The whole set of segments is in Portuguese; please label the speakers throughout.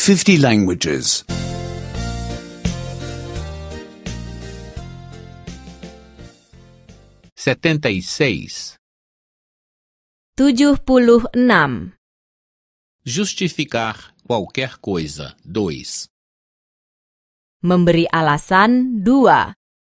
Speaker 1: 50 languages.
Speaker 2: 76.
Speaker 3: 76.
Speaker 2: Justificar qualquer coisa. 2.
Speaker 3: Memberi alasan 2.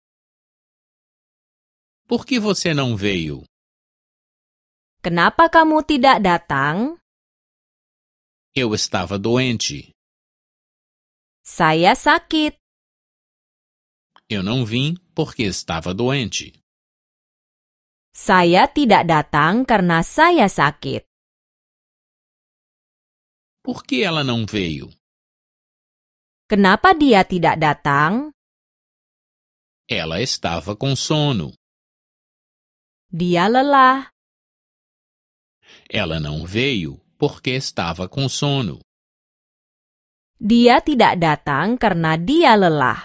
Speaker 2: Por que você não veio?
Speaker 3: Kenapa kamu tidak datang?
Speaker 2: Eu estava doente.
Speaker 3: Saya sakit.
Speaker 2: Eu não vim porque estava doente.
Speaker 3: Saya tidak datang karena saya sakit.
Speaker 2: Por que ela não veio?
Speaker 3: Kenapa dia tidak datang?
Speaker 2: Ela estava com sono.
Speaker 3: Dia lelah.
Speaker 2: Ela não veio porque estava com sono.
Speaker 3: Dia tidak datang karena dia lelah.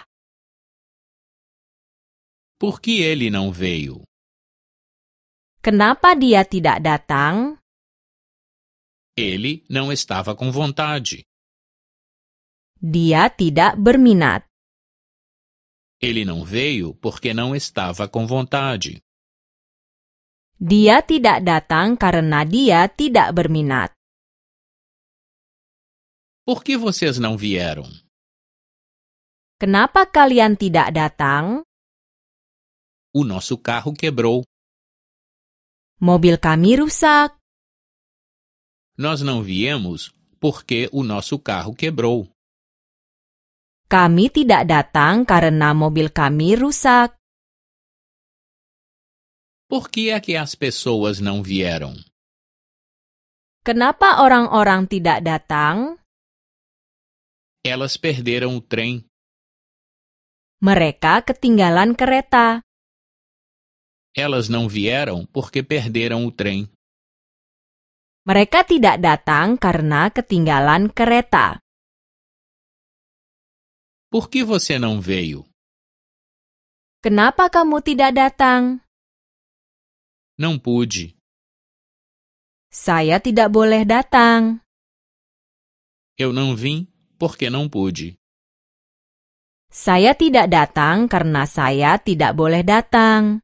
Speaker 2: Por que ele não veio?
Speaker 3: Kenapa dia tidak datang?
Speaker 2: Ele não estava com vontade.
Speaker 3: Dia tidak berminat.
Speaker 2: Ele não veio porque não estava com vontade.
Speaker 3: Dia tidak datang karena dia tidak berminat.
Speaker 2: Por que vocês não vieram?
Speaker 3: Kenapa kalian tidak datang?
Speaker 2: O nosso carro quebrou.
Speaker 3: Mobil kami rusak.
Speaker 2: Nós não viemos porque o nosso carro quebrou.
Speaker 3: Kami tidak datang karena mobil kami rusak.
Speaker 2: Por que é que as pessoas não vieram?
Speaker 3: Kenapa orang-orang tidak datang?
Speaker 2: Elas perderam o trem.
Speaker 3: Mereka ketinggalan kereta.
Speaker 2: Elas não vieram porque perderam o trem.
Speaker 3: Mereka tidak datang karena ketinggalan kereta.
Speaker 2: Por que você não veio?
Speaker 3: Kenapa kamu tidak datang?
Speaker 2: Não pude.
Speaker 3: Saya tidak boleh datang.
Speaker 2: Eu não vim porque não pude.
Speaker 3: Saya tidak datang karena saya tidak boleh datang.